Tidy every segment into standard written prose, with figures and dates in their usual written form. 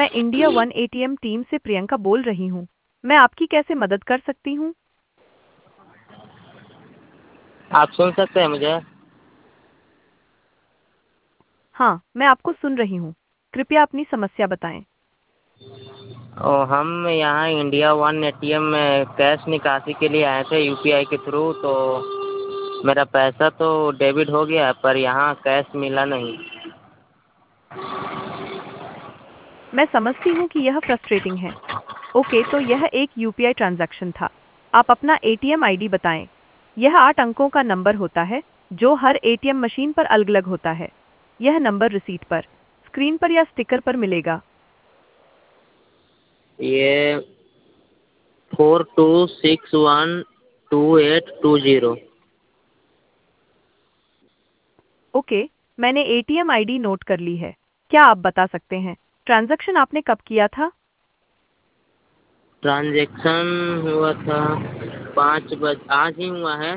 मैं India One ATM team से प्रियंका बोल रही हूँ। मैं आपकी कैसे मदद कर सकती हूँ? आप सुन सकते हैं मुझे? हाँ, मैं आपको सुन रही हूँ। कृपया अपनी समस्या बताएं। हम यहाँ इंडिया वन एटीएम में कैश निकासी के लिए आए थे यूपीआई के थ्रू। तो मेरा पैसा तो डेबिट हो गया है, पर यहाँ कैश मिला नहीं। मैं समझती हूँ कि यह फ्रस्ट्रेटिंग है। ओके, तो यह एक यूपीआई ट्रांजैक्शन था। आप अपना एटीएम आईडी बताएं। यह 8 अंकों का नंबर होता है, जो हर एटीएम मशीन पर अलग-अलग होता है। यह नंबर रिसीट पर, स्क्रीन पर या स्टिकर पर मिलेगा। ये 42612820। ओके, मैंने एटीएम आईडी नोट कर ली है। क्या आप बता सकते हैं, ट्रांजैक्शन आपने कब किया था? ट्रांजेक्शन हुआ था 5 बजे, आज ही हुआ है।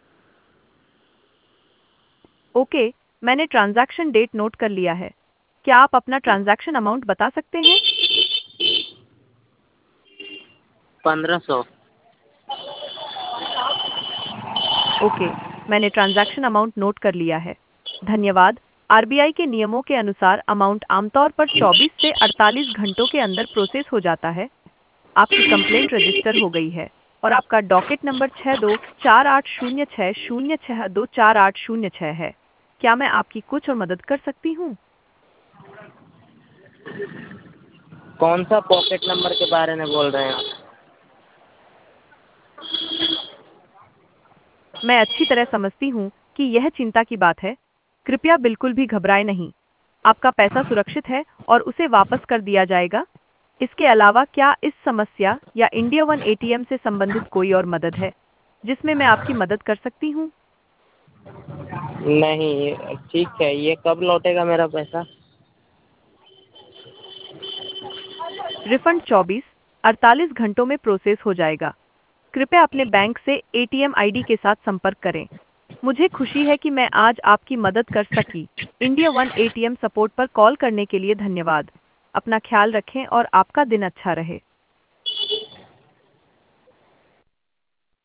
ओके, मैंने ट्रांजैक्शन डेट नोट कर लिया है। क्या आप अपना ट्रांजैक्शन अमाउंट बता सकते हैं? 1500। ओके, मैंने ट्रांजैक्शन अमाउंट नोट कर लिया है। धन्यवाद। आरबीआई के नियमों के अनुसार अमाउंट आमतौर पर 24 से 48 घंटों के अंदर प्रोसेस हो जाता है। आपकी कंप्लेंट रजिस्टर हो गई है और आपका डॉकेट नंबर 624806624806 है। क्या मैं आपकी कुछ और मदद कर सकती हूँ? कौन सा पॉकेट नंबर के बारे में बोल रहे हैं आप? मैं अच्छी तरह समझती हूँ कि यह चिंता की बात है। कृपया बिल्कुल भी घबराएं नहीं। आपका पैसा सुरक्षित है और उसे वापस कर दिया जाएगा। इसके अलावा क्या इस समस्या या इंडिया वन एटीएम से संबंधित कोई और मदद है, जिसमें मैं आपकी मदद कर सकती हूँ? नहीं, ठीक है। ये कब लौटेगा मेरा पैसा? रिफंड 24-48 घंटों में प्रोसेस हो जाएगा। कृपया अपने बैंक से एटीएम आईडी के साथ संपर्क करें। मुझे खुशी है कि मैं आज आपकी मदद कर सकी। इंडिया वन एटीएम सपोर्ट पर कॉल करने के लिए धन्यवाद। अपना ख्याल रखें और आपका दिन अच्छा रहे।